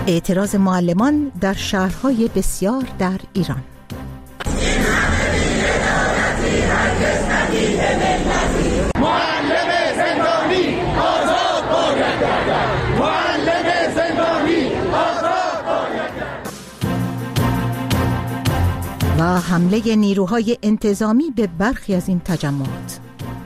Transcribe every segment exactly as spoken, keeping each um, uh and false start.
اعتراض معلمان در شهرهای بسیار در ایران. معلم زندانی آزاد باید گردد. معلم زندانی آزاد باید گردد. و حمله نیروهای انتظامی به برخی از این تجمعات.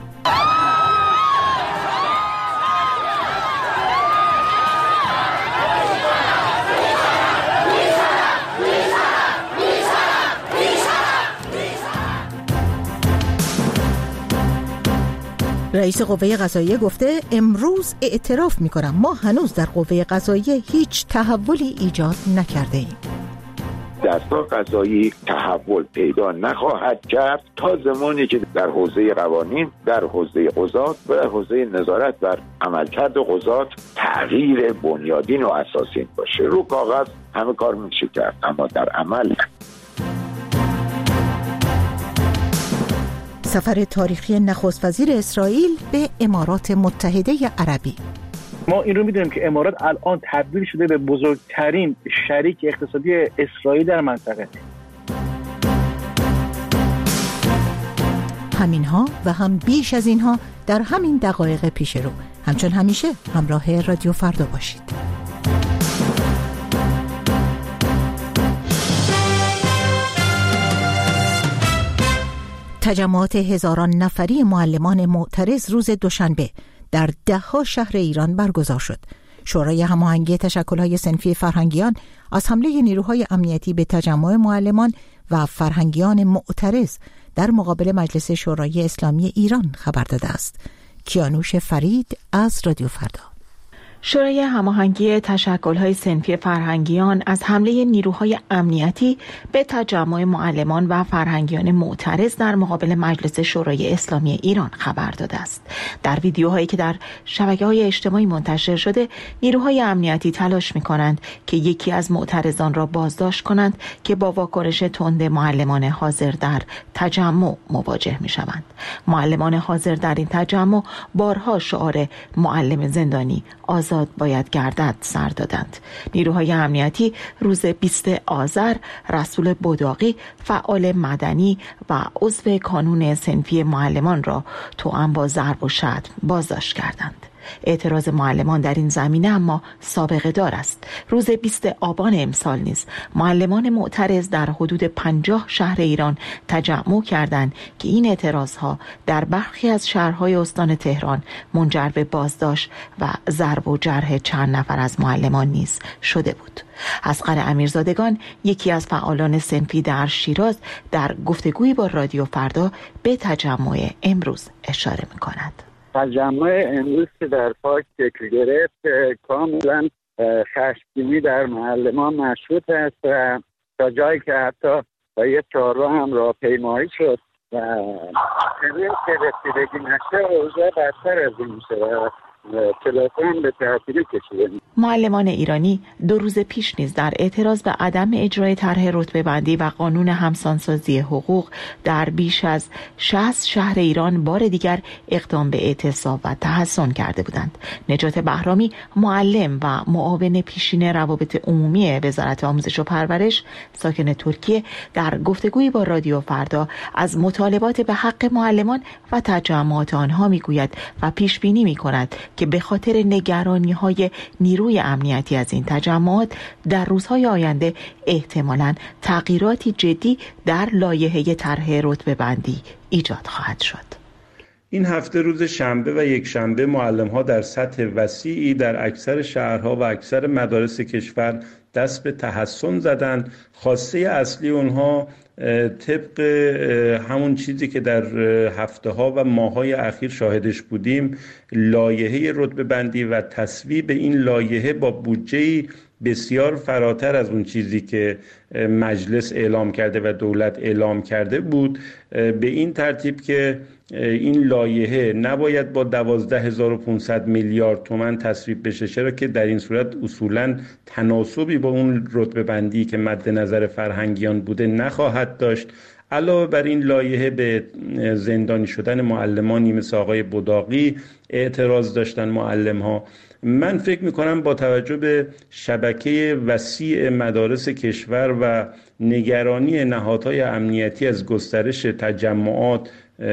رئیس قوه قضاییه گفته امروز اعتراف میکنم ما هنوز در قوه قضاییه هیچ تحولی ایجاد نکرده ایم. دستگاه قضایی تحول پیدا نخواهد کرد تا زمانی که در حوزه قوانین، در حوزه قضات و در حوزه نظارت بر عملکرد قضات تغییر بنیادین و اساسی باشه. رو کاغذ همه کار میشه کرد اما در عمل. سفر تاریخی نخست وزیر اسرائیل به امارات متحده عربی. ما این رو میدونیم که امارات الان تبدیل شده به بزرگترین شریک اقتصادی اسرائیل در منطقه. همینها و هم بیش از اینها در همین دقایق پیش رو. همچون همیشه همراه رادیو فردا باشید. تجمعات هزاران نفری معلمان معترض روز دوشنبه در ده‌ها شهر ایران برگزار شد. شورای هماهنگی تشکل‌های صنفی فرهنگیان از حمله نیروهای امنیتی به تجمع معلمان و فرهنگیان معترض در مقابل مجلس شورای اسلامی ایران خبر داده است. کیانوش فرید از رادیو فردا. شورای هماهنگی تشکل‌های صنفی فرهنگیان از حمله نیروهای امنیتی به تجمع معلمان و فرهنگیان معترض در مقابل مجلس شورای اسلامی ایران خبر داده است. در ویدیوهایی که در شبکه‌های اجتماعی منتشر شده، نیروهای امنیتی تلاش می‌کنند که یکی از معترضان را بازداشت کنند که با واکنش تند معلمان حاضر در تجمع مواجه می‌شوند. معلمان حاضر در این تجمع بارها شعار معلم زندانی آزاد باید گردد سر دادند. نیروهای امنیتی روز بیستم آذر رسول بداقی فعال مدنی و عضو کانون صنفی معلمان را توأم با ضرب و شتم بازداشت کردند. اعتراض معلمان در این زمینه اما سابقه دار است. روز بیستم آبان امسال نیز معلمان معترض در حدود پنجاه شهر ایران تجمع کردند که این اعتراضها در برخی از شهرهای استان تهران منجر به بازداشت و ضرب و جرح چند نفر از معلمان نیز شده بود. اصغر امیرزادگان، یکی از فعالان صنفی در شیراز، در گفتگویی با رادیو فردا به تجمع امروز اشاره می‌کند. تجمع امروز که در پارک شکل گرفت کاملا خشمگینی در معلمان مشروط است و تا جایی که حتی با یه چهارراه هم راهپیمایی شد و اگه که رسیدگی نشه اوضاع بدتر از این میشه. تلفن به تعطیلی کشیده. معلمان ایرانی دو روز پیش نیز در اعتراض به عدم اجرای طرح رتبه بندی و قانون همسانسازی حقوق در بیش از شصت شهر ایران بار دیگر اقدام به اعتصاب و تحصن کرده بودند. نجات بهرامی، معلم و معاون پیشین روابط عمومی وزارت آموزش و پرورش ساکن ترکیه، در گفتگویی با رادیو فردا از مطالبات به حق معلمان و تجمعات آنها میگوید و پیش بینی میکند که به خاطر نگرانی‌های نیروی امنیتی از این تجمعات در روزهای آینده احتمالاً تغییراتی جدی در لایحه طرح رتبه بندی ایجاد خواهد شد. این هفته روز شنبه و یک شنبه معلم‌ها در سطح وسیعی در اکثر شهرها و اکثر مدارس کشور دست به تحصن زدن. خواسته اصلی اونها طبق همون چیزی که در هفته ها و ماه های اخیر شاهدش بودیم، لایحه رتبه بندی و تصویب این لایحه با بودجه بسیار فراتر از اون چیزی که مجلس اعلام کرده و دولت اعلام کرده بود، به این ترتیب که این لایحه نباید با دوازده هزار و پانصد میلیارد تومان تصویب بشه، چرا که در این صورت اصولاً تناسبی با اون رتبه بندی که مد نظر فرهنگیان بوده نخواهد داشت. علاوه بر این لایحه به زندانی شدن معلمانی مثل آقای بداقی اعتراض داشتن معلم ها من فکر میکنم با توجه به شبکه وسیع مدارس کشور و نگرانی نهادهای امنیتی از گسترش تجمعات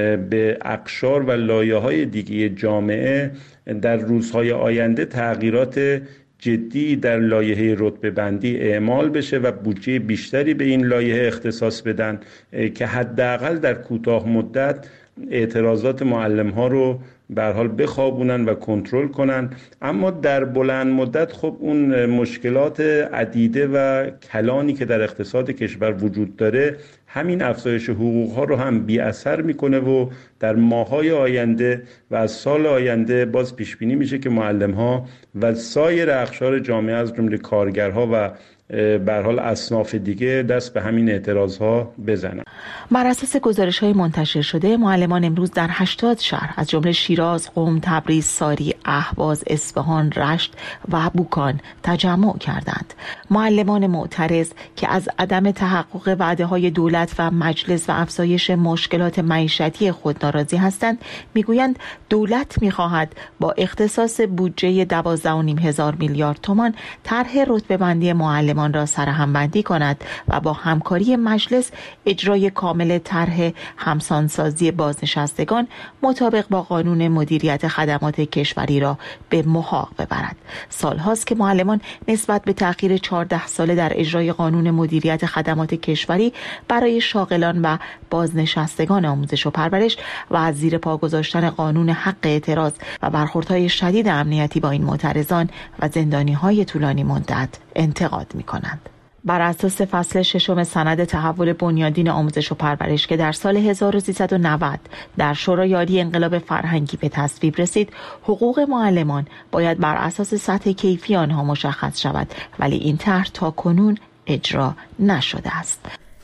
به اقشار و لایه‌های دیگه جامعه، در روزهای آینده تغییرات جدی در لایحه رتبه بندی اعمال بشه و بودجه بیشتری به این لایحه اختصاص بدن که حداقل در کوتاه مدت اعتراضات معلم ها رو به هر حال بخوابونن و کنترل کنن. اما در بلند مدت خب اون مشکلات عدیده و کلانی که در اقتصاد کشور وجود داره همین افزایش حقوق ها رو هم بی اثر میکنه و در ماهای آینده و از سال آینده باز پیش بینی میشه که معلم ها و سایر اقشار جامعه از جمله کارگرها و به هر حال اصناف دیگه دست به همین اعتراضها بزنن. بر اساس گزارش‌های منتشر شده، معلمان امروز در هشتاد شهر از جمله شیراز، قم، تبریز، ساری، اهواز، اصفهان، رشت و بوکان تجمع کردند. معلمان معترض که از عدم تحقق وعده‌های دولت و مجلس و افزایش مشکلات معیشتی خود ناراضی هستند، میگویند دولت می‌خواهد با اختصاص بودجه دوازده و نیم هزار میلیارد تومان طرح رتبه‌بندی معلمان را سرهم بندی کند و با همکاری مجلس اجرای کامل طرح همسانسازی بازنشستگان مطابق با قانون مدیریت خدمات کشوری را به محاق ببرد. سالهاست که معلمان نسبت به تأخیر چهارده ساله در اجرای قانون مدیریت خدمات کشوری برای شاغلان و بازنشستگان آموزش و پرورش و از زیر پا گذاشتن قانون حق اعتراض و برخوردهای شدید امنیتی با این معترضان و زندانی‌های طولانی مدت انتقاد می‌کنند. بر اساس فصل ششم سند تحول بنیادین آموزش و پرورش که در سال هزار و سیصد و نود در شورای عالی انقلاب فرهنگی به تصویب رسید، حقوق معلمان باید بر اساس سطح کیفی آنها مشخص شود، ولی این طرح تا کنون اجرا نشده است.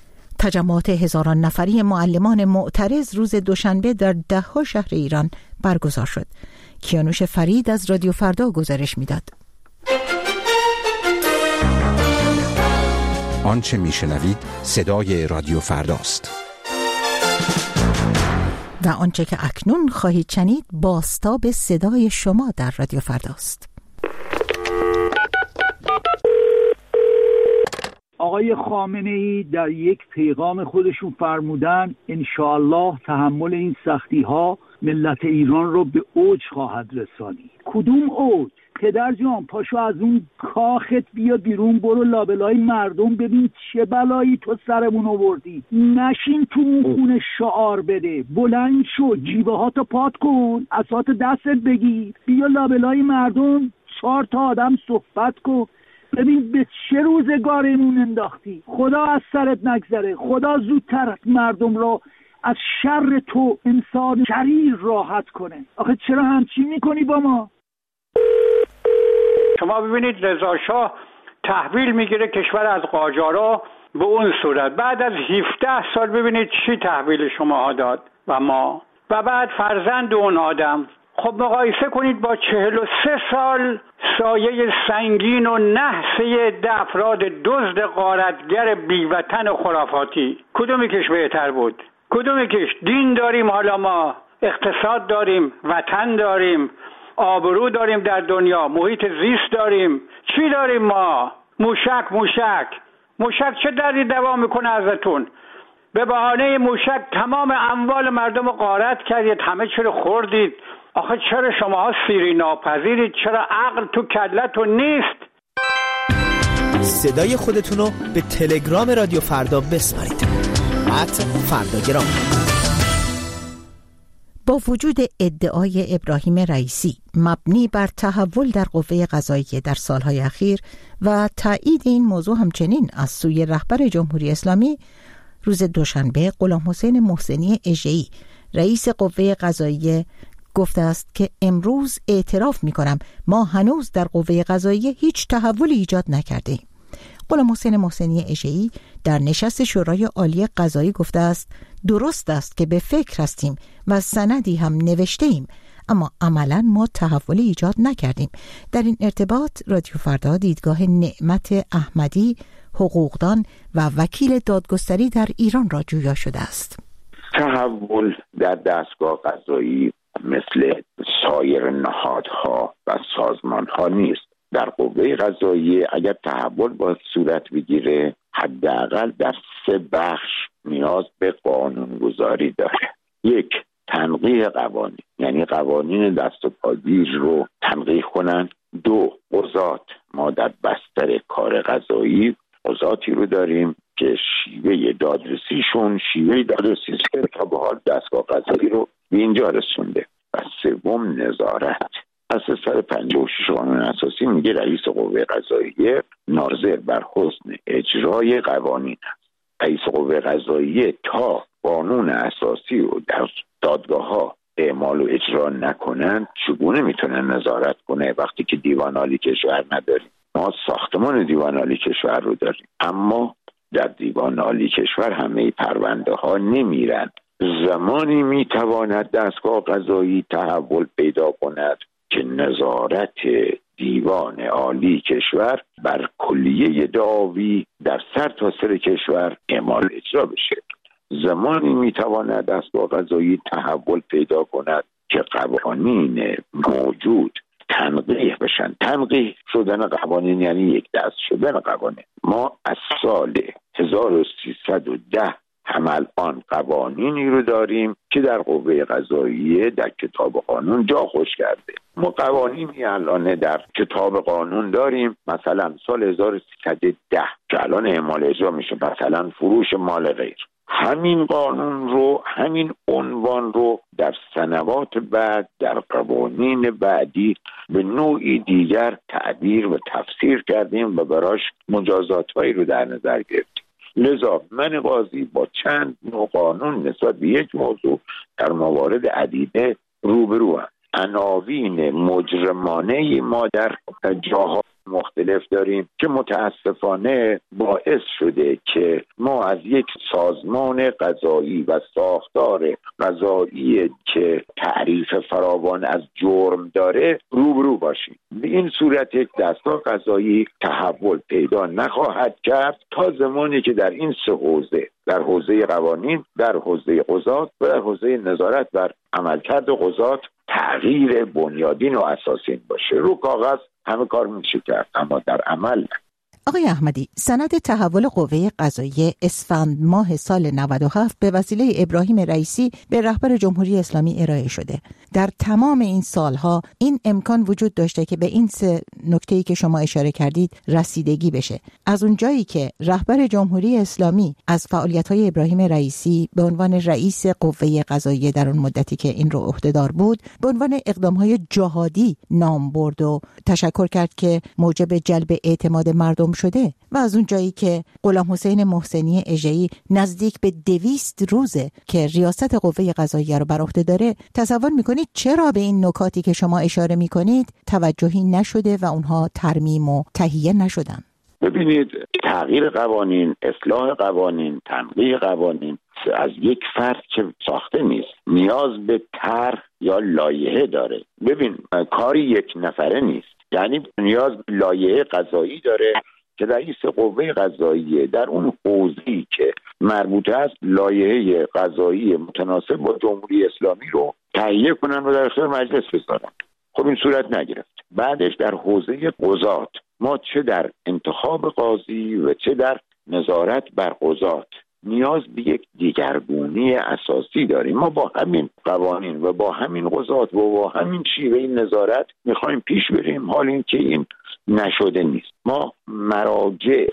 تجمعات هزاران نفری معلمان معترض روز دوشنبه در ده ها شهر ایران برگزار شد. کیانوش فرید از رادیو فردا گزارش میداد. آنچه میشنوید صدای رادیو فرداست و آنچه که اکنون خواهید شنید بازتاب صدای شما در رادیو فرداست. آقای خامنه‌ای در یک پیغام خودشون فرمودن انشاءالله تحمل این سختی ها ملت ایران رو به اوج خواهد رسانید. کدوم اوج؟ پدر جان پاشو از اون کاخت بیا بیرون، برو لابلای مردم ببین چه بلایی تو سرمون آوردی. نشین تو مخون شعار بده، بلند شو، جیبه ها تو پات کن، عصات دستت بگیر، بیا لابلای مردم چهار تا آدم صحبت کن، ببین به چه روزگارمون انداختی. خدا از سرت نگذره، خدا زودتر مردم رو از شر تو انسان شریر راحت کنه. آخه چرا همچین میکنی با ما؟ شما ببینید رضا شاه تحویل میگیره کشور از قاجارا به اون صورت، بعد از هفده سال ببینید چی تحویل شما داد و ما و بعد فرزند اون آدم. خب مقایسه کنید با چهل و سه سال سایه سنگین و نحسه ده افراد دزد غارتگر بیوطن خرافاتی. کدومیکش بهتر بود؟ کدومیکش؟ دین داریم، حالا ما اقتصاد داریم، وطن داریم، آبرو داریم در دنیا، محیط زیست داریم، چی داریم ما؟ موشک موشک موشک چه دردی دوا میکنه ازتون؟ به بهانه موشک تمام اموال مردم رو غارت کردید، همه چی رو خوردید. آخه چرا شماها سیری ناپذیرید؟ چرا عقل تو کلتون نیست؟ صدای خودتون رو به تلگرام رادیو فردا بسپارید. ات فرداگرام. با وجود ادعای ابراهیم رئیسی مبنی بر تحول در قوه قضاییه در سالهای اخیر و تایید این موضوع همچنین از سوی رهبر جمهوری اسلامی، روز دوشنبه غلام حسین محسنی اژه‌ای رئیس قوه قضاییه گفته است که امروز اعتراف می‌کنم ما هنوز در قوه قضاییه هیچ تحولی ایجاد نکرده‌ایم. غلام حسین محسنی اژه‌ای در نشست شورای عالی قضایی گفته است درست است که به فکر هستیم و سندی هم نوشته ایم، اما عملاً ما تحولی ایجاد نکردیم. در این ارتباط رادیو فردا دیدگاه نعمت احمدی، حقوقدان و وکیل دادگستری در ایران را جویا شده است. تحول در دستگاه قضایی مثل سایر نهادها و سازمانها نیست. در قوه قضاییه اگر تحول باید صورت بگیره حداقل در سه بخش نیاز به قانونگذاری داره. یک، تنقیح قوانین، یعنی قوانین دست و پاگیر رو تنقیح کنن. دو، قضات. ما در بستر کار قضایی قضاتی رو داریم که شیوه دادرسیشون شیوه دادرسی که تا به حال دستگاه قضایی رو به اینجا رسونده. و سوم، نظارت. اساس صد و پنجاه و شش قانون اساسی میگه رئیس قوه قضاییه ناظر بر حسن اجرای قوانین است. رئیس قوه قضاییه تا قانون اساسی رو در دادگاه ها اعمال و اجرا نکنن چگونه میتونه نظارت کنه وقتی که دیوان عالی کشور نداریم؟ ما ساختمان دیوان عالی کشور رو داریم، اما در دیوان عالی کشور همه پرونده ها نمیرن. زمانی میتواند دستگاه قضایی تحول پیدا کند که نظارت دیوان عالی کشور بر کلیه دعاوی در سرتاسر کشور اعمال اجرا بشه. زمانی میتواند دستگاه قضایی تحول پیدا کند که قوانین موجود تنقیح بشن. تنقیح شدن قوانین یعنی یک دست شدن قوانین. ما از سال هزار و سیصد و ده هم الان قوانینی رو داریم که در قوه قضاییه در کتاب قانون جا خوش کرده. ما قوانینی الان در کتاب قانون داریم، مثلا سال هزار و سیصد و ده که الان اعمال اجرا میشه، مثلا فروش مال غیر. همین قانون رو، همین عنوان رو در سنوات بعد در قوانین بعدی به نوعی دیگر تعبیر و تفسیر کردیم و براش مجازات‌هایی رو در نظر گرفتیم. لذا من قاضی با چند نوع قانون نسبت به یک موضوع در موارد عدیده روبرو هم. عناوین مجرمانه ما در جاها مختلف داریم که متاسفانه باعث شده که ما از یک سازمان قضایی و ساختار قضایی که تعریف فراوان از جرم داره روبرو باشیم. به این صورت یک دستگاه قضایی تحول پیدا نخواهد کرد تا زمانی که در این سه حوزه، در حوزه قوانین، در حوزه قضات و در حوزه نظارت بر عملکرد قضات تغییر بنیادین و اساسی باشه. رو کاغذ همه کار میشه کرد، اما در عمل نه. آقای احمدی، سند تحول قوه قضاییه اسفند ماه سال نود و هفت به وسیله ابراهیم رئیسی به رهبر جمهوری اسلامی ارائه شده. در تمام این سالها این امکان وجود داشته که به این سه نکته‌ای که شما اشاره کردید رسیدگی بشه. از اون جایی که رهبر جمهوری اسلامی از فعالیت‌های ابراهیم رئیسی به عنوان رئیس قوه قضاییه در اون مدتی که این رو عهدهدار بود به عنوان اقدام‌های جهادی نام برد و تشکر کرد که موجب جلب اعتماد مردم شده، و از اون جایی که غلام حسین محسنی اژه‌ای نزدیک به دویست روزه که ریاست قوه قضاییه رو بر عهده داره، تصور میکنید چرا به این نکاتی که شما اشاره میکنید توجهی نشده و اونها ترمیم و تهیه نشدن؟ ببینید، تغییر قوانین، اصلاح قوانین، تنقیح قوانین از یک فرد که ساخته نیست، نیاز به طرح یا لایحه داره. ببین، کاری یک نفره نیست، یعنی نیاز به لایحه قضایی داره که رئیس قوه قضاییه در اون حوزه‌ای که مربوط است لایحه قضایی متناسب با جمهوری اسلامی رو تهیه کنن و در اختیار مجلس بذارن. خب این صورت نگرفت. بعدش در حوزه قضات ما چه در انتخاب قاضی و چه در نظارت بر قضات نیاز به یک دیگرگونی اساسی داریم. ما با همین قوانین و با همین قضات و با همین شیوه نظارت میخوایم پیش بریم، حال این که این نشده نیست. ما مراجع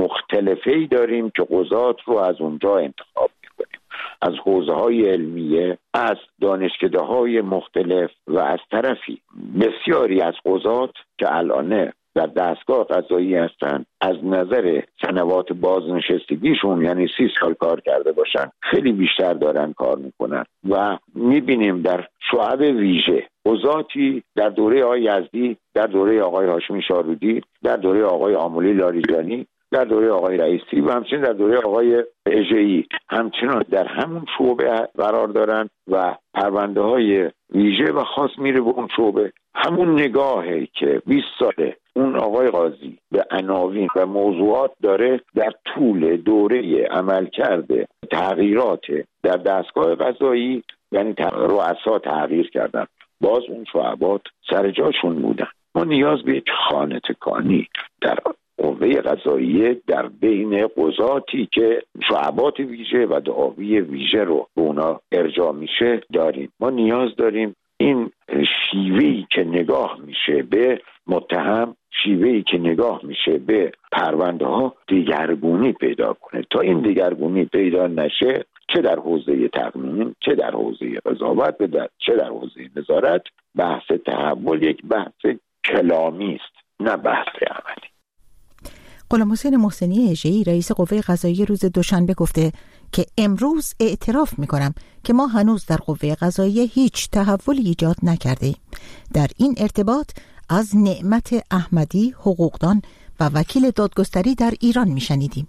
مختلفی داریم که قضات رو از اونجا انتخاب میکنیم، از حوزه‌های علمیه، از دانشکده‌های مختلف، و از طرفی بسیاری از قضات که الان در دستگاه قضایی هستن از نظر سنوات بازنشستگیشون، یعنی سی سال کار کرده باشن، خیلی بیشتر دارن کار میکنن. و میبینیم در شعب ویژه قضاتی در دوره آقای یزدی، در دوره آقای هاشمی شارودی، در دوره آقای آملی لاریجانی، در دوره آقای رئیسی و همچنین در دوره آقای اژه‌ای همچنان در همون شعبه قرار دارن و پرونده های ویژه و خاص میره به اون شعبه. همون نگاهی که بیست ساله اون آقای قاضی به عناوین و موضوعات داره در طول دوره عملکرد تغییرات در دستگاه قضایی، یعنی رؤسا تغییر کردن، باز اون شعبات سر جاشون بودن. ما نیاز به یک خانه تکانی در قوه قضاییه در بین قضاتی که شعبات ویژه و دعاوی ویژه رو به اونا ارجاع میشه داریم. ما نیاز داریم این شیوهی که نگاه میشه به متهم، شیوهی که نگاه میشه به پرونده ها دیگرگونی پیدا کنه. تا این دیگرگونی پیدا نشه، چه در حوزه تقنین، چه در حوزه قضاوت، چه در حوزه نظارت، بحث تحول یک بحث کلامی است، نه بحث عملی. غلام حسین محسنی اژه‌ای رئیس قوه قضاییه روز دوشنبه گفته که امروز اعتراف می‌کنم که ما هنوز در قوه قضاییه هیچ تحولی ایجاد نکرده‌ایم. در این ارتباط از نعمت احمدی، حقوقدان و وکیل دادگستری در ایران میشنیدیم.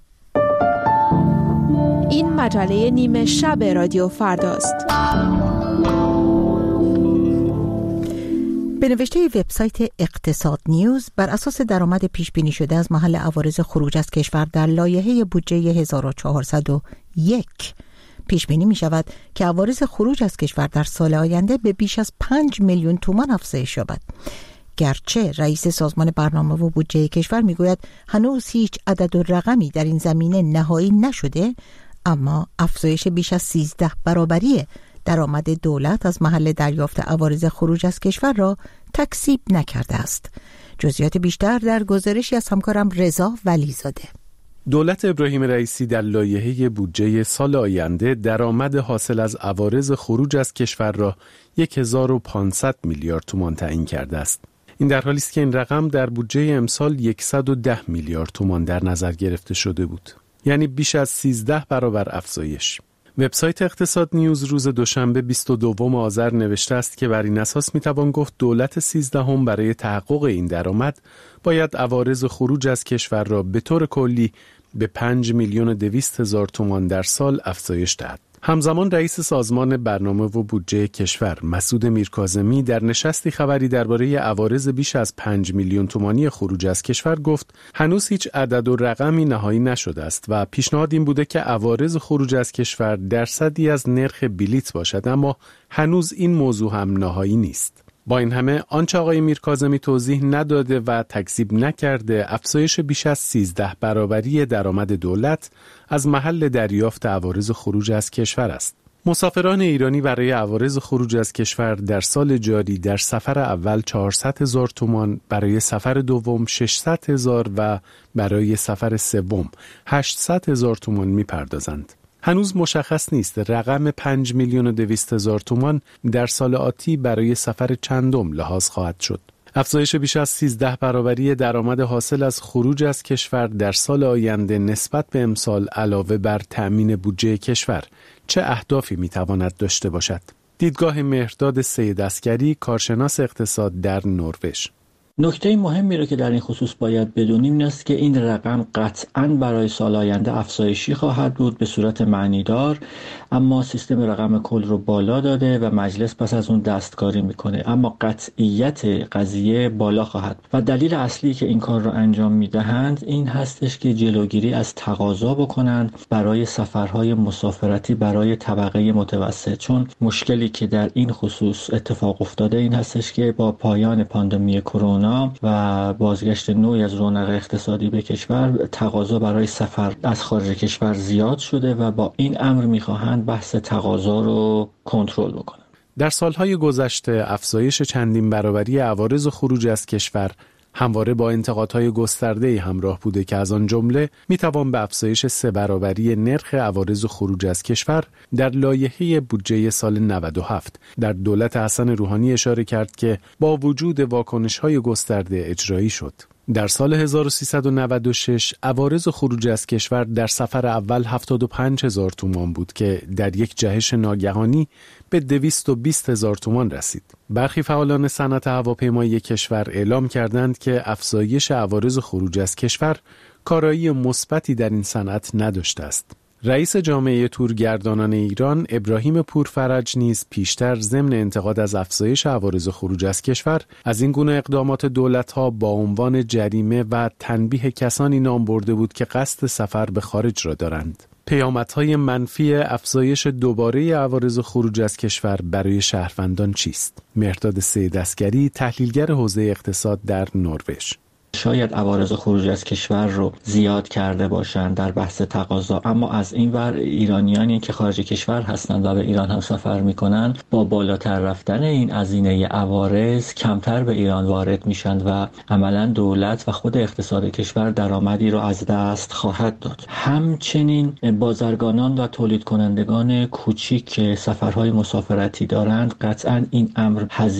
این مجله نیمه شب رادیو فرداست. به نوشته وبسایت اقتصاد نیوز، بر اساس درآمد پیش بینی شده از محل عوارض خروج از کشور در لایحه بودجه هزار و چهارصد و یک پیش بینی می شود که عوارض خروج از کشور در سال آینده به بیش از پنج میلیون تومان افزایش یابد. گرچه رئیس سازمان برنامه و بودجه کشور می گوید هنوز هیچ عدد و رقمی در این زمینه نهایی نشده، اما افزایش بیش از سیزده برابری درآمد دولت از محل دریافت عوارض خروج از کشور را تکذیب نکرده است. جزئیات بیشتر در گزارشی از همکارم رضا ولیزاده. دولت ابراهیم رئیسی در لایحه بودجه سال آینده درآمد حاصل از عوارض خروج از کشور را هزار و پانصد میلیارد تومان تعیین کرده است. این در حالی است که این رقم در بودجه امسال صد و ده میلیارد تومان در نظر گرفته شده بود، یعنی بیش از سیزده برابر افزایش. وبسایت اقتصاد نیوز روز دوشنبه بیست و دوم آذر نوشته است که بر این اساس میتوان گفت دولت سیزدهم برای تحقق این درآمد باید عوارض خروج از کشور را به طور کلی به پنج میلیون و دویست هزار تومان در سال افزایش دهد. همزمان رئیس سازمان برنامه و بودجه کشور مسعود میرکاظمی در نشستی خبری درباره عوارض بیش از پنج میلیون تومانی خروج از کشور گفت هنوز هیچ عدد و رقمی نهایی نشده است و پیشنهاد این بوده که عوارض خروج از کشور درصدی از نرخ بلیت باشد، اما هنوز این موضوع هم نهایی نیست. با این همه آنچه آقای میرکاظمی توضیح نداده و تکذیب نکرده افزایش بیش از سیزده برابری درآمد دولت از محل دریافت عوارض خروج از کشور است. مسافران ایرانی برای عوارض خروج از کشور در سال جاری در سفر اول چهارصد هزار تومان، برای سفر دوم ششصد هزار و برای سفر سوم هشتصد هزار تومان می‌پردازند. هنوز مشخص نیست رقم پنج میلیون و دویست هزار تومان در سال آتی برای سفر چندم لحاظ خواهد شد. افزایش بیش از سیزده برابری درآمد حاصل از خروج از کشور در سال آینده نسبت به امسال علاوه بر تأمین بودجه کشور چه اهدافی میتواند داشته باشد؟ دیدگاه مهرداد سید عسکری، کارشناس اقتصاد در نروژ. نکته مهمی رو که در این خصوص باید بدونیم این است که این رقم قطعاً برای سال آینده افزایشی خواهد بود به صورت معنیدار، اما سیستم رقم کل رو بالا داده و مجلس پس از اون دستکاری میکنه، اما قطعیت قضیه بالا خواهد. و دلیل اصلی که این کار رو انجام میدهند این هستش که جلوگیری از تقاضا بکنند برای سفرهای مسافرتی برای طبقه متوسط، چون مشکلی که در این خصوص اتفاق افتاده این هستش که با پایان پاندمی کرونا و بازگشت نوعی از رونق اقتصادی به کشور تقاضا برای سفر از خارج کشور زیاد شده و با این امر میخواهند بحث تقاضا رو کنترل بکنن. در سالهای گذشته افزایش چندین برابری عوارض خروج از کشور همواره با انتقادهای گسترده‌ای همراه بوده که از آن جمله میتوان به افزایش سه برابری نرخ عوارض خروج از کشور در لایحه بودجه سال نود و هفت در دولت حسن روحانی اشاره کرد که با وجود واکنش‌های گسترده اجرایی شد. در سال هزار و سیصد و نود و شش عوارض خروج از کشور در سفر اول هفتاد و پنج هزار تومان بود که در یک جهش ناگهانی به دویست و بیست هزار تومان رسید. برخی فعالان صنعت هواپیمایی کشور اعلام کردند که افزایش عوارض خروج از کشور کارایی مثبتی در این صنعت نداشته است. رئیس جامعه تورگردانان ایران ابراهیم پورفرج نیز پیشتر ضمن انتقاد از افزایش عوارض خروج از کشور از این گونه اقدامات دولت‌ها با عنوان جریمه و تنبیه کسانی نام برده بود که قصد سفر به خارج را دارند. پیامدهای منفی افزایش دوباره عوارض خروج از کشور برای شهروندان چیست؟ مهرداد سید عسگری، تحلیلگر حوزه اقتصاد در نروژ: شاید عوارض خروج از کشور رو زیاد کرده باشند در بحث تقاضا، اما از این ور ایرانیانی که خارج کشور هستند و به ایران هم سفر میکنن با بالاتر رفتن این هزینه عوارض کمتر به ایران وارد میشن و عملا دولت و خود اقتصاد کشور درآمدی رو از دست خواهد داد. همچنین بازرگانان و تولید کنندگان کوچیک که سفرهای مسافرتی دارند قطعا این امر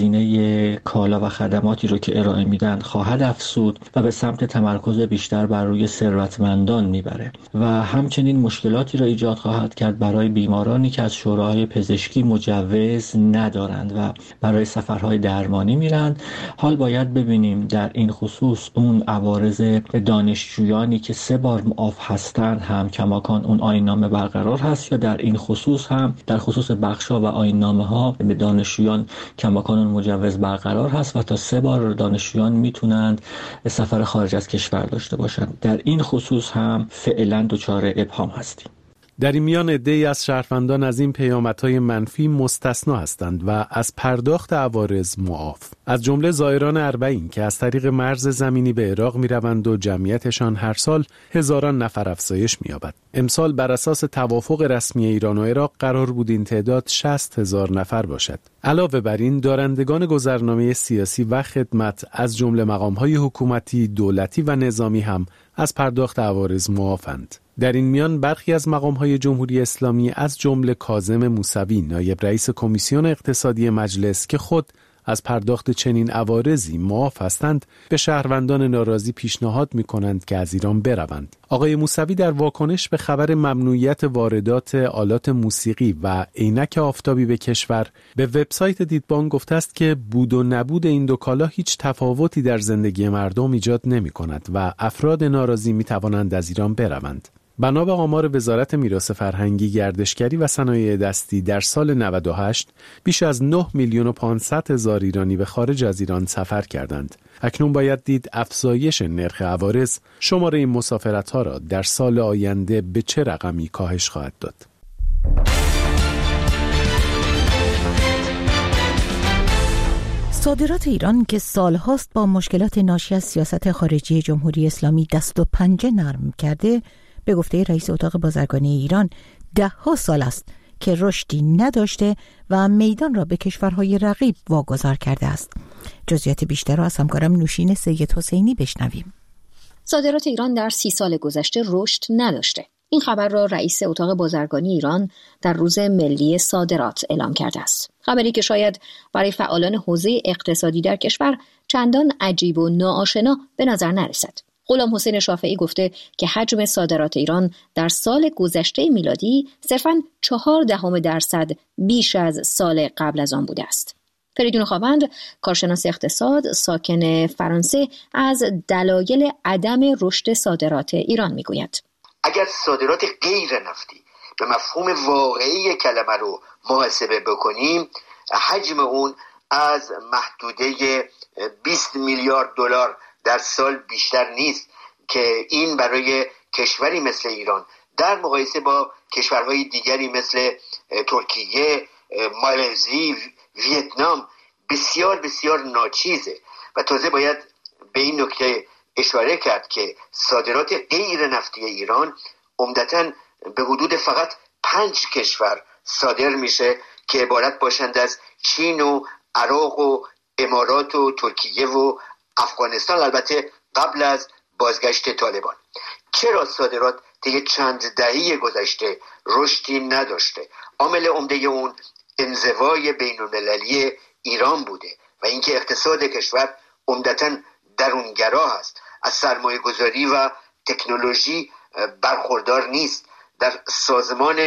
هزینه کالا و خدماتی رو که ارائه میدن خواهد افزود و به سمت تمرکز بیشتر بر روی ثروتمندان میبره و همچنین مشکلاتی را ایجاد خواهد کرد برای بیمارانی که از شورای پزشکی مجوز ندارند و برای سفرهای درمانی میرند. حال باید ببینیم در این خصوص اون عوارض دانشجویانی که سه بار معاف هستند هم کماکان اون آیین‌نامه برقرار هست یا در این خصوص هم در خصوص بخشا و آیین‌نامه‌ها به دانشجویان کماکان اون مجوز برقرار هست و تا سه بار دانشجویان میتونند سفر خارج از کشور داشته باشند. در این خصوص هم فعلا دچار ابهام هستیم. در این میان عده‌ای از شهروندان از این پیامدهای منفی مستثنا هستند و از پرداخت عوارض معاف، از جمله زائران اربعین که از طریق مرز زمینی به عراق می‌روند و جمعیتشان هر سال هزاران نفر افزایش می‌یابد. امسال بر اساس توافق رسمی ایران و عراق قرار بود این تعداد شصت هزار نفر باشد. علاوه بر این دارندگان گذرنامه سیاسی و خدمت از جمله مقام‌های حکومتی، دولتی و نظامی هم از پرداخت عوارض معافند. در این میان برخی از مقام‌های جمهوری اسلامی از جمله کاظم موسوی نایب رئیس کمیسیون اقتصادی مجلس که خود از پرداخت چنین عوارضی معاف هستند به شهروندان ناراضی پیشنهاد می‌کنند که از ایران بروند. آقای موسوی در واکنش به خبر ممنوعیت واردات آلات موسیقی و عینک آفتابی به کشور به وبسایت دیدبان گفته است که بود و نبود این دو کالا هیچ تفاوتی در زندگی مردم ایجاد نمی‌کند و افراد ناراضی می‌توانند از ایران بروند. بنا به آمار وزارت میراث فرهنگی، گردشگری و صنایع دستی در سال نود و هشت بیش از نه میلیون و پانصد هزار ایرانی به خارج از ایران سفر کردند. اکنون باید دید افزایش نرخ عوارض شماره این مسافرت‌ها را در سال آینده به چه رقمی کاهش خواهد داد. صادرات ایران که سالهاست با مشکلات ناشی از سیاست خارجی جمهوری اسلامی دست و پنجه نرم کرده، به گفته رئیس اتاق بازرگانی ایران ده ها سال است که رشدی نداشته و میدان را به کشورهای رقیب واگذار کرده است. جزئیات بیشتر را از همکارم نوشین سید حسینی بشنویم. صادرات ایران در سی سال گذشته رشد نداشته. این خبر را رئیس اتاق بازرگانی ایران در روز ملی صادرات اعلام کرده است. خبری که شاید برای فعالان حوزه اقتصادی در کشور چندان عجیب و ناآشنا به نظر نرسد. غلام حسین شافعی گفته که حجم صادرات ایران در سال گذشته میلادی صرفاً چهار دهم درصد بیش از سال قبل از آن بوده است. فریدون خواوند، کارشناس اقتصاد ساکن فرانسه، از دلایل عدم رشد صادرات ایران میگوید. اگر صادرات غیر نفتی به مفهوم واقعی کلمه رو محاسبه بکنیم، حجم اون از محدوده بیست میلیارد دلار در سال بیشتر نیست که این برای کشوری مثل ایران در مقایسه با کشورهای دیگری مثل ترکیه، مالزی، ویتنام بسیار بسیار ناچیزه. و تازه باید به این نکته اشاره کرد که صادرات غیر نفتی ایران عمدتاً به حدود فقط پنج کشور صادر میشه که عبارت باشند از چین و عراق و امارات و ترکیه و افغانستان، البته قبل از بازگشت طالبان. چرا صادرات طی چند دهه گذشته رشدی نداشته؟ عامل عمده اون انزوای بین‌المللی ایران بوده و اینکه اقتصاد کشور عمدتاً درونگرا است، از سرمایه گذاری و تکنولوژی برخوردار نیست، در سازمان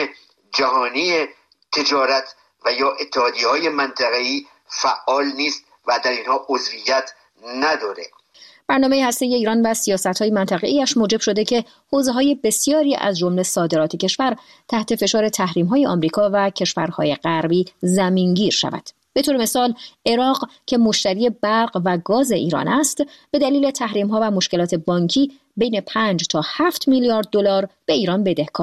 جهانی تجارت و یا اتحادیه‌های منطقه‌ای فعال نیست و در اینها عضویت نداره. برنامه هسته‌ای ایران و سیاست‌های منطقه‌ایش موجب شده که حوزه‌های بسیاری از جمله صادرات کشور تحت فشار تحریم‌های آمریکا و کشورهای غربی زمینگیر شود. به طور مثال عراق که مشتری برق و گاز ایران است، به دلیل تحریم‌ها و مشکلات بانکی بین پنج تا هفت میلیارد دلار به ایران بدهکار است.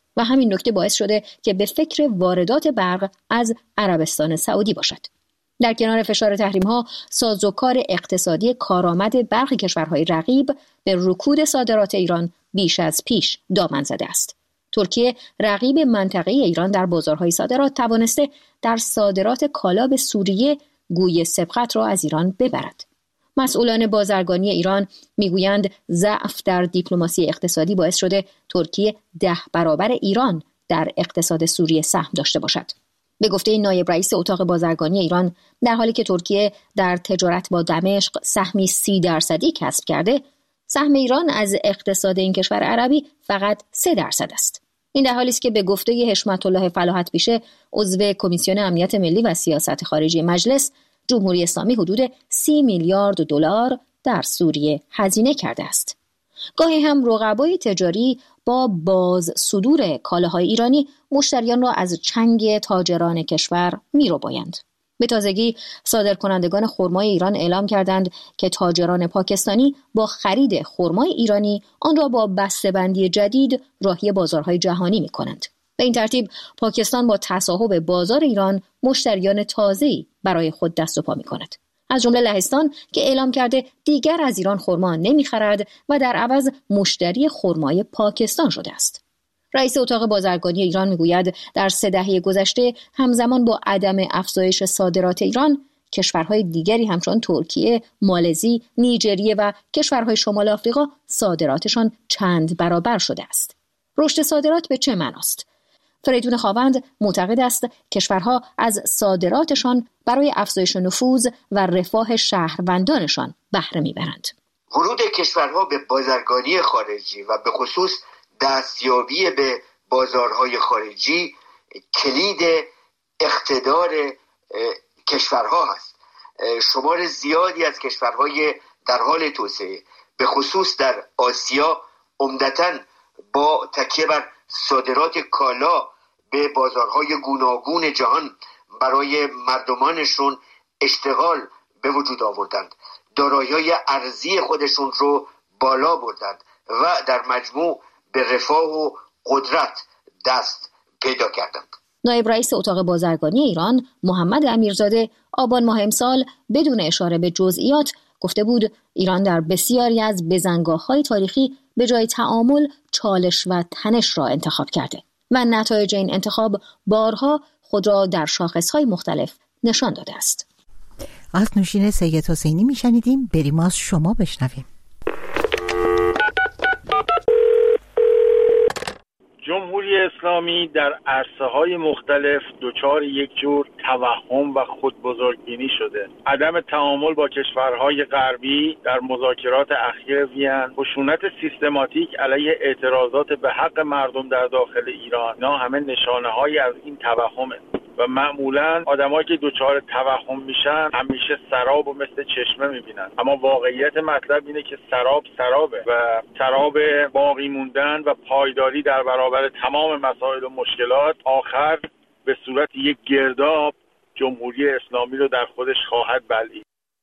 و همین نکته باعث شده که به فکر واردات برق از عربستان سعودی باشد. در کنار فشار تحریم‌ها، سازوکار اقتصادی کارآمد برخی کشورهای رقیب به رکود صادرات ایران بیش از پیش دامن زده است. ترکیه رقیب منطقه ایران در بازارهای صادرات توانسته در صادرات کالا به سوریه گوی سبقت را از ایران ببرد. مسئولان بازرگانی ایران میگویند ضعف در دیپلماسی اقتصادی باعث شده ترکیه ده برابر ایران در اقتصاد سوریه سهم داشته باشد. به گفته نایب رئیس اتاق بازرگانی ایران، در حالی که ترکیه در تجارت با دمشق سهمی سی درصدی کسب کرده، سهم ایران از اقتصاد این کشور عربی فقط سه درصد است. این در حالی است که به گفته حشمت الله فلاحت بیشه، عضو کمیسیون امنیت ملی و سیاست خارجی مجلس، جمهوری اسلامی حدود سی میلیارد دلار در سوریه هزینه کرده است. گاهی هم رقبای تجاری با باز صدور کالاهای ایرانی مشتریان را از چنگ تاجران کشور می‌ربایند. به تازگی صادرکنندگان خرمای ایران اعلام کردند که تاجران پاکستانی با خرید خرمای ایرانی آن را با بسته‌بندی جدید راهی بازارهای جهانی می‌کنند. به این ترتیب پاکستان با تصاحب بازار ایران مشتریان تازه‌ای برای خود دست و پا می‌کند. از جمله لهستان که اعلام کرده دیگر از ایران خرما نمی‌خرد و در عوض مشتری خرمای پاکستان شده است. رئیس اتاق بازرگانی ایران میگوید در سه دهه گذشته همزمان با عدم افزایش صادرات ایران، کشورهای دیگری همچون ترکیه، مالزی، نیجریه و کشورهای شمال آفریقا صادراتشان چند برابر شده است. رشد صادرات به چه معناست؟ فریدون خاوند معتقد است کشورها از صادراتشان برای افزایش نفوذ و رفاه شهروندانشان بهره میبرند. ورود کشورها به بازرگانی خارجی و به خصوص دستیابی به بازارهای خارجی کلید اقتدار کشورها هست. شمار زیادی از کشورهای در حال توسعه به خصوص در آسیا عمدتاً با تکیه بر صادرات کالا به بازارهای گوناگون جهان برای مردمانشون اشتغال به وجود آوردند، دارایی‌های ارزی خودشون رو بالا بردند و در مجموع به رفاه و قدرت دست پیدا کردند. نایب رئیس اتاق بازرگانی ایران محمد امیرزاده آبان ماه امسال بدون اشاره به جزئیات گفته بود ایران در بسیاری از بزنگاه‌های تاریخی به جای تعامل چالش و تنش را انتخاب کرده و نتایج این انتخاب بارها خود را در شاخص‌های مختلف نشان داده است. از نوشین سید حسینی میشنیدیم. بریم از شما بشنویم. جمهوری اسلامی در عرصه‌های مختلف دچار یک جور توهم و خودبزرگبینی شده. عدم تعامل با کشورهای غربی در مذاکرات اخیر وین، خشونت سیستماتیک علیه اعتراضات به حق مردم در داخل ایران، اینا همه نشانه‌هایی از این توهمه و معمولاً آدمایی که دچار توهم میشن همیشه سراب و مثل چشمه میبینن، اما واقعیت مطلب اینه که سراب سرابه و سراب باقی موندن و پایداری در برابر تمام مسائل و مشکلات آخر به صورت یک گرداب جمهوری اسلامی رو در خودش خواهد بلعید.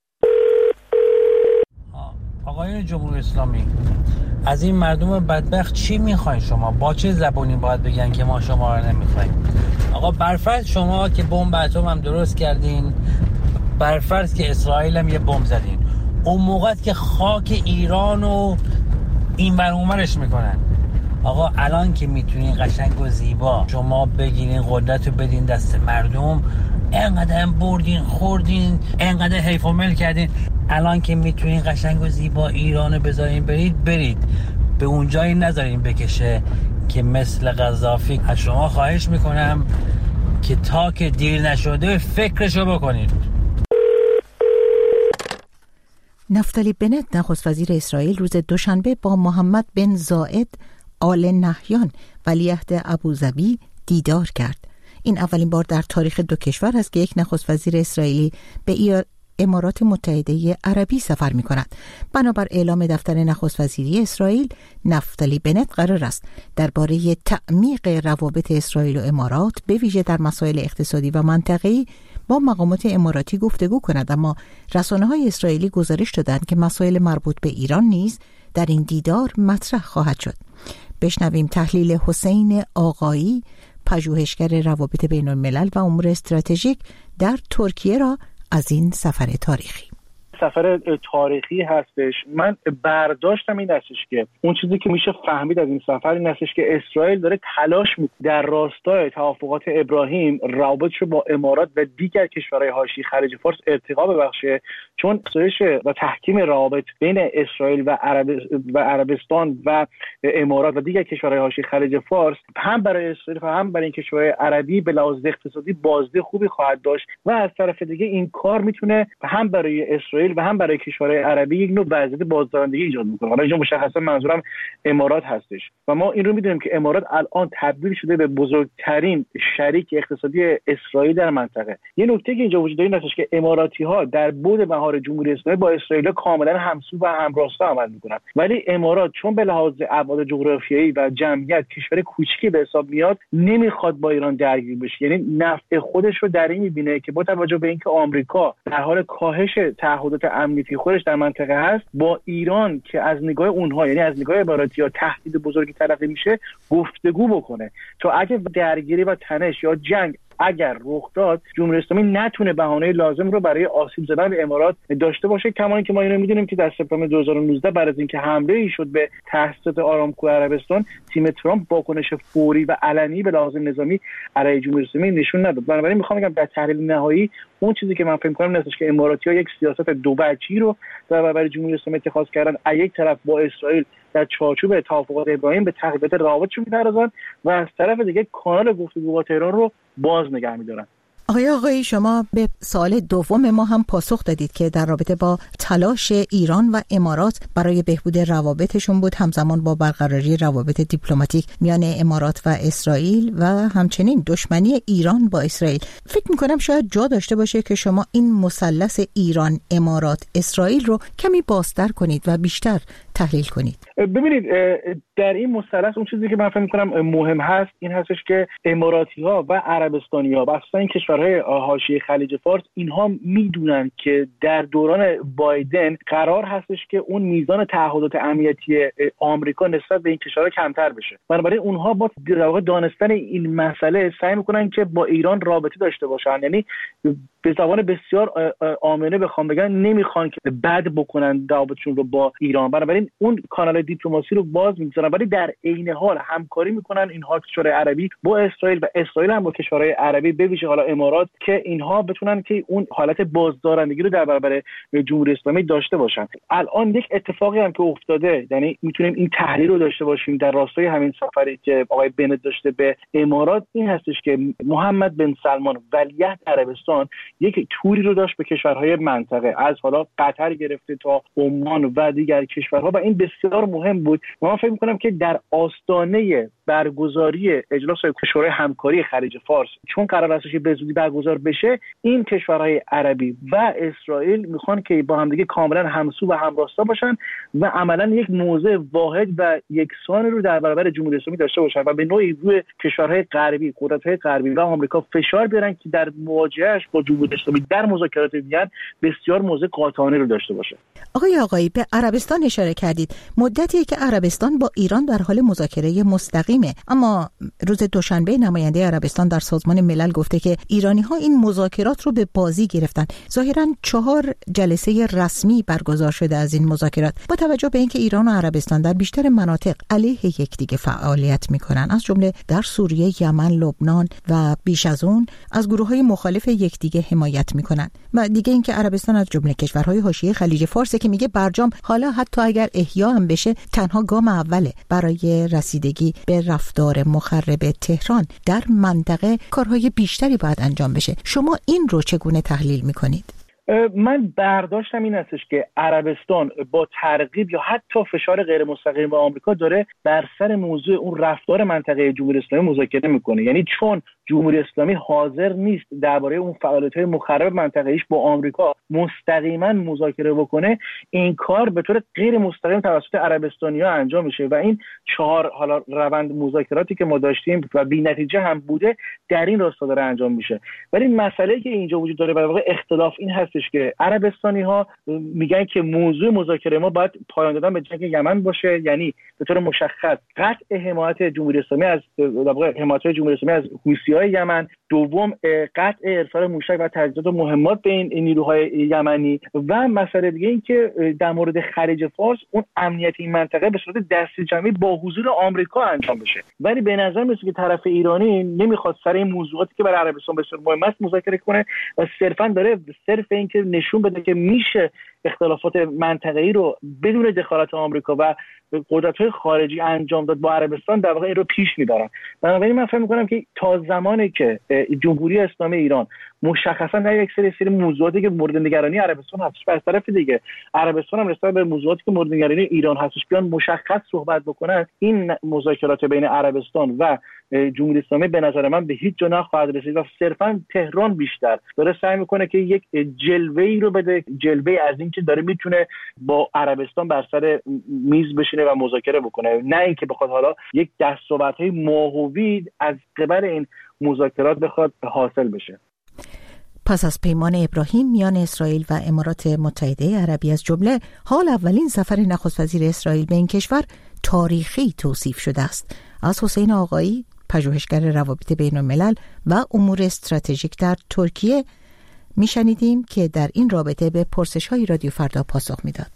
آقایان جمهوری اسلامی، از این مردم بدبخت چی میخواین شما؟ با چه زبانی باید بگن که ما شما رو نمیخوایم؟ آقا برفرض شما که بمب اتم هم درست کردین، برفرض که اسرائیل هم یه بمب زدین، اون موقع که خاک ایران و این ور اونورش میکنن. آقا الان که میتونین قشنگ و زیبا شما بگیرین قدرت رو بدین دست مردم، انقدر هم بردین خوردین، انقدر حیف و مل کردین، الان که میتونین قشنگ و زیبا ایرانو بذارین برید برید به اون جایی نذارین بکشه که مثل قذافی. از شما خواهش میکنم که تا که دیر نشده فکرشو بکنید. نفتالی بنت نخست وزیر اسرائیل روز دوشنبه با محمد بن زاید آل نهیان ولیعهد ابوظبی دیدار کرد. این اولین بار در تاریخ دو کشور است که یک نخست وزیر اسرائیلی به امارات متحده عربی سفر می کند. بنابر اعلام دفتر نخست وزیری اسرائیل، نفتالی بنت قرار است درباره تعمیق روابط اسرائیل و امارات به ویژه در مسائل اقتصادی و منطقه‌ای با مقامات اماراتی گفتگو کند، اما رسانه‌های اسرائیلی گزارش دادند که مسائل مربوط به ایران نیز در این دیدار مطرح خواهد شد. بشنویم تحلیل حسین آقایی، پژوهشگر روابط بین الملل و امور استراتژیک در ترکیه را از این سفر تاریخی. سفر تاریخی هستش. من برداشتم این هستش که اون چیزی که میشه فهمید از این سفر این هستش که اسرائیل داره تلاش میکنه در راستای توافقات ابراهیم روابطش رو با امارات و دیگر کشورهای حاشیه خلیج فارس ارتقا ببخشه، چون افزایش و تحکیم روابط بین اسرائیل و عرب و عربستان و امارات و دیگر کشورهای حاشیه خلیج فارس هم برای اسرائیل و هم برای این کشورهای عربی به لحاظ اقتصادی بازده خوبی خواهد داشت و از طرف دیگه این کار میتونه هم برای اسرائیل و هم برای کشورهای عربی یک نوع وضعیت بازدارندگی ایجاد میکنه. حالا اینجا مشخصا منظورم امارات هستش و ما این رو میدونیم که امارات الان تبدیل شده به بزرگترین شریک اقتصادی اسرائیل در منطقه. یه نکته که اینجا وجود داره این هستش که اماراتی ها در بعد مهار جمهوری اسلامی با اسرائیل کاملا همسو و همراستا عمل میکنن، ولی امارات چون به لحاظ ابعاد جغرافیایی و جمعیت کشور کوچیکی به حساب میاد، نمیخواد با ایران درگیر بشه. یعنی نفع خودش رو در این میبینه که با توجه به اینکه آمریکا در حال کاهش تعهدات امنیتی خودش در منطقه هست، با ایران که از نگاه اونها یعنی از نگاه اماراتی‌ها تهدید بزرگی تلقی میشه گفتگو بکنه تا اگه درگیری و تنش یا جنگ اگر رخ داد، جمهوری اسلامی نتونه بهانه لازم رو برای آسیب زدن به امارات داشته باشه. کما اینکه ما اینو میدونیم که در سپتامبر دو هزار و نوزده بعد از اینکه حمله ای شد به تأسیسات آرامکو عربستان، تیم ترامپ واکنش فوری و علنی به لحاظ نظامی علیه جمهوری اسلامی نشون نداد. بنابراین میخوام بگم در تحلیل نهایی اون چیزی که من فکر می‌کنم این است که اماراتی‌ها یک سیاست دو وجهی رو در برابر جمهوری اسلامی اتخاذ کردن. از یک طرف با اسرائیل در چارچوب توافقات ابراهیم به تقویت روابطشون می‌پردازن و از طرف دیگه کانال گفتگو با تهران رو باز نگه می‌دارن. آقای آقایی، شما به سوال دوم ما هم پاسخ دادید که در رابطه با تلاش ایران و امارات برای بهبود روابطشون بود، همزمان با برقراری روابط دیپلماتیک میان امارات و اسرائیل و همچنین دشمنی ایران با اسرائیل. فکر میکنم شاید جا داشته باشه که شما این مثلث ایران، امارات، اسرائیل رو کمی بازتر کنید و بیشتر تحلیل کنید. ببینید در این مثلث اون چیزی که من فکر می‌کنم مهم هست این هستش که اماراتی‌ها و عربستانی‌ها و اصلا این کشورهای حاشیه خلیج فارس اینها میدونن که در دوران بایدن قرار هستش که اون میزان تعهدات امنیتی آمریکا نسبت به این کشورها کمتر بشه. بنابراین اونها با در واقع دانستن این مسئله سعی می‌کنن که با ایران رابطه داشته باشن. یعنی به زبان بسیار آمنه بخوام بگن نمیخوان که بد بکنن رابطشون رو با ایران. بنابراین اون کانال دیپلماسی رو باز می‌گذارن، ولی در عین حال همکاری میکنن اینها کشورهای عربی با اسرائیل و اسرائیل هم با کشورهای عربی به ویژه حالا امارات که اینها بتونن که اون حالت بازدارندگی رو در برابر جمهوری اسلامی داشته باشن. الان یک اتفاقی هم که افتاده، یعنی میتونیم این تحلیل رو داشته باشیم در راستای همین سفری که آقای بنت داشته به امارات، این هستش که محمد بن سلمان ولیعهد عربستان یک توری رو داشت به کشورهای منطقه، از حالا قطر گرفته تا عمان و دیگر کشورها و این بسیار مهم بود. من فکر می‌کنم که در آستانه برگزاری اجلاس کشورهای همکاری خلیج فارس چون قرار است که به زودی برگزار بشه، این کشورهای عربی و اسرائیل میخوان که با هم دیگه کاملا همسو و همراستا باشن و عملا یک موضع واحد و یکسان رو در برابر جمهوری اسلامی داشته باشن و به نوعی روی کشورهای غربی، قدرت‌های غربی و آمریکا فشار بیارن که در مواجهش با جمهوری اسلامی در مذاکرات وین بسیار موضع قاطعانه رو داشته باشه. آقای آقایی، به عربستان اشاره کردید. مدتیه که عربستان با ایران در حال مذاکره مستقیمه، اما روز دوشنبه نماینده عربستان در سازمان ملل گفته که ایرانی‌ها این مذاکرات رو به بازی گرفتن. ظاهراً چهار جلسه رسمی برگزار شده از این مذاکرات. با توجه به اینکه ایران و عربستان در بیشتر مناطق علیه یکدیگه فعالیت می‌کنن، از جمله در سوریه، یمن، لبنان و بیش از اون از گروه‌های مخالف یکدیگه حمایت می‌کنن و دیگه اینکه عربستان از جمله کشورهای حاشیه خلیج فارس که میگه برجام حالا حتی اگر احیا هم بشه تنها گام اوله برای رسیدگی به رفتار مخرب تهران در منطقه، کارهای بیشتری باید انجام بشه. شما این رو چگونه تحلیل میکنید؟ من برداشتم این هستش که عربستان با ترغیب یا حتی فشار غیر مستقیم با آمریکا داره بر سر موضوع اون رفتار منطقه جمهوری اسلامی مذاکره میکنه. یعنی چون جمهوری اسلامی حاضر نیست درباره اون فعالیت‌های مخرب منطقه‌ایش با آمریکا مستقیما مذاکره بکنه، این کار به طور غیر مستقیم توسط عربستانی‌ها انجام میشه و این چهار حالا روند مذاکراتی که ما داشتیم و بی‌نتیجه هم بوده در این راستا داره انجام میشه. ولی مسئله‌ای که اینجا وجود داره و واقع اختلاف این هستش که عربستانی‌ها میگن که موضوع مذاکره ما باید پایان دادن به جنگ یمن باشه، یعنی به طور مشخص قطع حمایت جمهوری اسلامی از واقع حمایت جمهوری اسلامی از حوثی‌های یمن، دوم قطع ارسال موشک و تجهیزات مهمات به این نیروهای یمنی و مسئله دیگه این که در مورد خلیج فارس اون امنیت این منطقه به صورت دستی جمعی با حضور آمریکا انجام بشه. ولی به نظر میاد که طرف ایرانی نمیخواد سر این موضوعاتی که برای عربستان بسیار مهم است مذاکره کنه و صرفا داره صرف این که نشون بده که میشه اختلافات منطقه‌ای رو بدون دخالت آمریکا و قدرت‌های خارجی انجام داد با عربستان در واقع این رو پیش میبرن. بنابراین من فکر می‌کنم که تا زمانی که جمهوری اسلامی ایران مشخصا در یک سری سری موضوعاتی که مورد نگرانی عربستان هستش، از طرف دیگه عربستان هم نسبت به موضوعاتی که مورد نگرانی ایران هستش بیان مشخص صحبت بکنن، این مذاکرات بین عربستان و جمهوری اسلامی به نظر من به هیچ جا نخواهد رسید و صرفا تهران بیشتر داره سعی میکنه که یک جلوه‌ای رو بده، جلوه از اینکه داره میتونه با عربستان بر سر میز بشینه و مذاکره بکنه، نه اینکه بخواد حالا یک دستاوردهای ماهوی از قبل این مذاکرات بخواد حاصل بشه. پس از پیمان ابراهیم میان اسرائیل و امارات متحده عربی از جمله، حال اولین سفر نخست وزیر اسرائیل به این کشور تاریخی توصیف شده است. از حسین آقایی، پژوهشگر روابط بین الملل و امور استراتژیک در ترکیه میشنیدیم که در این رابطه به پرسش‌های رادیو فردا پاسخ میداد.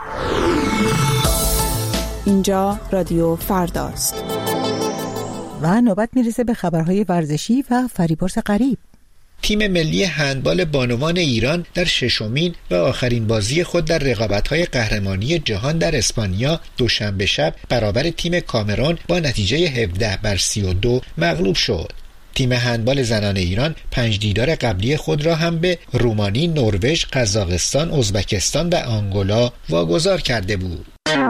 اینجا رادیو فرداست و نوبت میرسه به خبرهای ورزشی و فریبرز غریب. تیم ملی هندبال بانوان ایران در ششمین و آخرین بازی خود در رقابت‌های قهرمانی جهان در اسپانیا دوشنبه شب برابر تیم کامرون با نتیجه هفده بر سی و دو مغلوب شد. تیم هندبال زنان ایران پنج دیدار قبلی خود را هم به رومانی، نروژ، قزاقستان، ازبکستان و آنگولا واگذار کرده بود.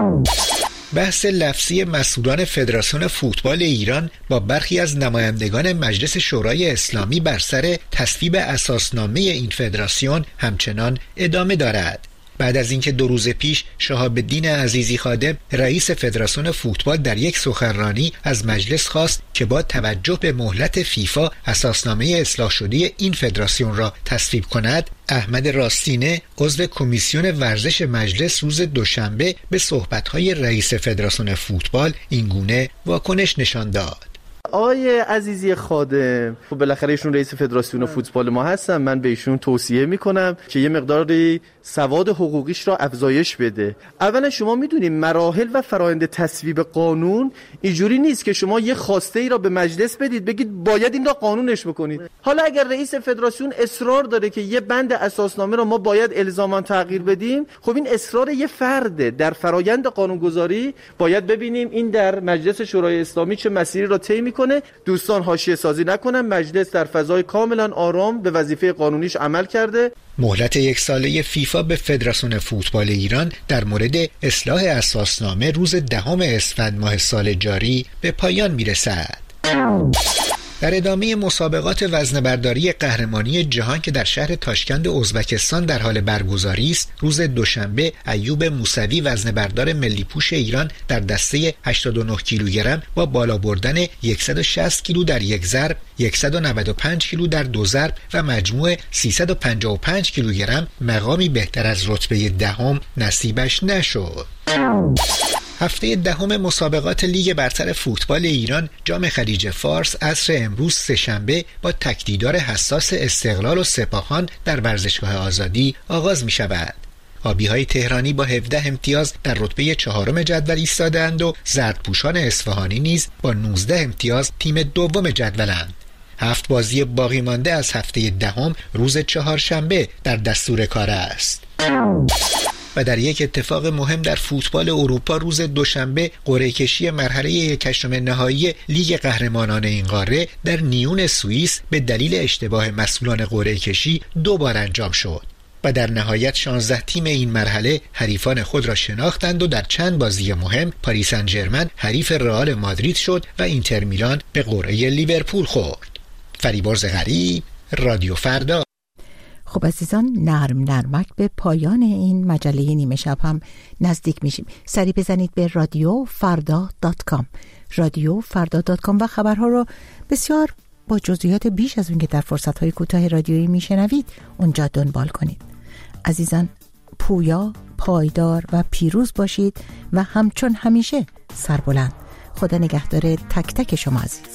بحث لفظی مسئولان فدراسیون فوتبال ایران با برخی از نمایندگان مجلس شورای اسلامی بر سر تصویب اساسنامه این فدراسیون همچنان ادامه دارد. بعد از اینکه دو روز پیش شهاب الدین عزیزی خادم رئیس فدراسیون فوتبال در یک سخنرانی از مجلس خواست که با توجه به مهلت فیفا اساسنامه اصلاح شده این فدراسیون را تصویب کند، احمد راستینه عضو کمیسیون ورزش مجلس روز دوشنبه به صحبت‌های رئیس فدراسیون فوتبال اینگونه واکنش نشان داد. آقای عزیزی خادم، خب بالاخره ایشون رئیس فدراسیون فوتبال ما هستن، من به ایشون توصیه میکنم که یه مقداری سواد حقوقیش را افزایش بده. اولا شما میدونید مراحل و فرآیند تصویب قانون اینجوری نیست که شما یه خواسته ای را به مجلس بدید بگید باید این را قانونش بکنید. حالا اگر رئیس فدراسیون اصرار داره که یه بند اساسنامه را ما باید الزاما تغییر بدیم، خب این اصرار یه فرده. در فرآیند قانونگذاری باید ببینیم این در مجلس شورای اسلامی چه مسیری را طی میکنه. دوستان حاشیه سازی نکنن، مجلس در فضای کاملا آرام به وظیفه قانونیش عمل کرده. مهلت یک ساله فیفا به فدراسیون فوتبال ایران در مورد اصلاح اساسنامه روز دهم اسفند ماه سال جاری به پایان میرسد. در ادامه مسابقات وزنه‌برداری قهرمانی جهان که در شهر تاشکند ازبکستان در حال برگزاری است، روز دوشنبه ایوب موسوی وزنه‌بردار ملی پوش ایران در دسته هشتاد و نه کیلوگرم با بالا بردن صد و شصت کیلو در یک ضرب، صد و نود و پنج کیلو در دو ضرب و مجموع سیصد و پنجاه و پنج کیلوگرم مقامی بهتر از رتبه دهم نصیبش نشد. هفته دهم مسابقات لیگ برتر فوتبال ایران جام خلیج فارس عصر امروز سه‌شنبه با تکدیدار حساس استقلال و سپاهان در ورزشگاه آزادی آغاز می شود. آبی‌های تهرانی با هفده امتیاز در رتبه چهارم جدول ایستاده‌اند و زردپوشان اصفهانی نیز با نوزده امتیاز تیم دوم جدولند. هفت بازی باقی مانده از هفته دهم روز چهارشنبه در دستور کار است. و در یک اتفاق مهم در فوتبال اروپا روز دوشنبه قرعه کشی مرحله یکم نهایی لیگ قهرمانان این قاره در نیون سوئیس به دلیل اشتباه مسئولان قرعه کشی دو بار انجام شد و در نهایت شانزده تیم این مرحله حریفان خود را شناختند و در چند بازی مهم پاریس سن ژرمن حریف رئال مادرید شد و اینتر میلان به قرعه لیورپول خورد. فریبرز غریب، رادیو فردا. خب عزیزان، نرم نرمک به پایان این مجله نیمه شب هم نزدیک میشیم. سری بزنید به رادیو فردا دات کام رادیو فردا دات کام و خبرها رو بسیار با جزئیات بیش از اون که در فرصت‌های کوتاه رادیویی میشنوید اونجا دنبال کنید. عزیزان، پویا، پایدار و پیروز باشید و همچون همیشه سربلند. خدا نگهدار تک تک شما عزیز.